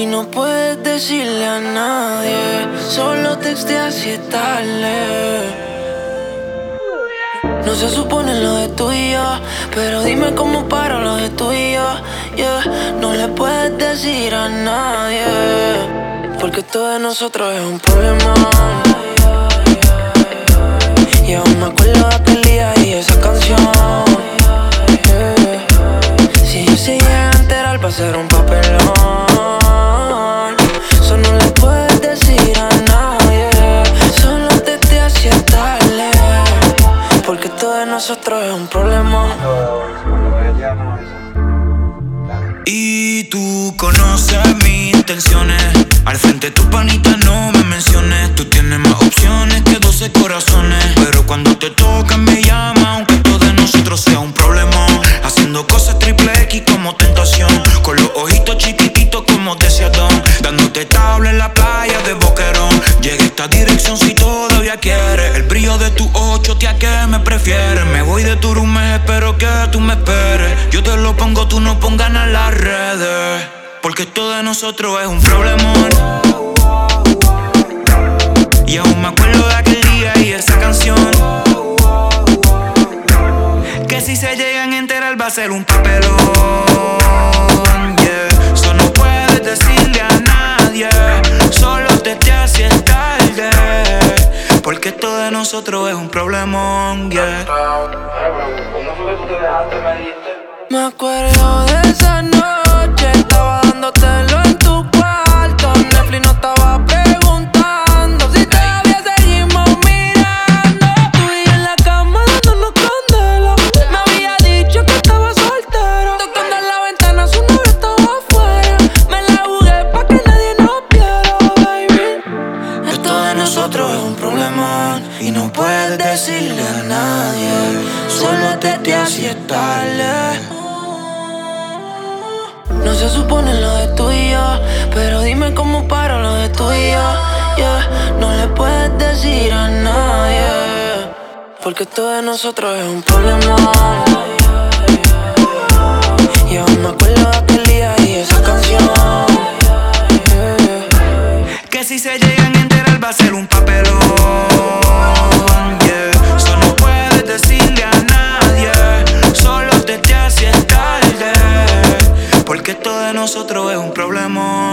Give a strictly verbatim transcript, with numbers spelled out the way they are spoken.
y no puedes decirle a nadie. Solo texteas si es tarde. No se supone lo de tú y yo, pero dime cómo paro lo de tú y yo, yeah. No le puedes decir a nadie, porque todo de nosotros es un problema. Y aún me acuerdo de aquel día y esa canción, yeah. Si yo se llega a enterar va a ser un papelón. Eso no le puedes decir a nadie. Solo te te hacía tarde, porque todo de nosotros es un problema. Y tú conoces mis intenciones. Al frente de tu panita no me menciones. Tú tienes más opciones que doce corazones, pero cuando te tocan me llama, aunque todo de nosotros sea un problema. Haciendo cosas triple X como tentación, con los ojitos chiquititos como decía Don, dándote tabla en la playa de Boquerón. Llega esta dirección si todavía quieres. El brillo de tu ocho, tía, que me prefieres. Me voy de tu room, espero que tú me esperes. Yo te lo pongo, tú no pongas en las redes, porque todo de nosotros es un problemón. Y aún me acuerdo de aquel día y esa canción, que si se llegan a enterar va a ser un papelón, yeah. Eso no puedes decirle a nadie. Solo te te haces tarde, porque todo de nosotros es un problemón, yeah. Me acuerdo de esa noche, estaba dándotelo en tu cuarto. Netflix no estaba preguntando si todavía seguimos mirando. Tú y yo en la cama dándonos candela. Me había dicho que estaba soltero. Tocando en la ventana, su novio estaba afuera. Me la jugué pa' que nadie nos viera, baby. Esto de nosotros es un problema y no puedes decirle a nadie. Solo te te hacía tarde. No se supone lo de tú y yo, pero dime cómo paro lo de tú y yo, yeah. No le puedes decir a nadie, porque todo de nosotros es un problema. Y aún me acuerdo de aquel día y esa canción, yeah. Que si se llegan a enterar va a ser un papelón, yeah. Eso no puedes decirle a nadie. Solo te te haces tarde, porque todo de nosotros es un problemón.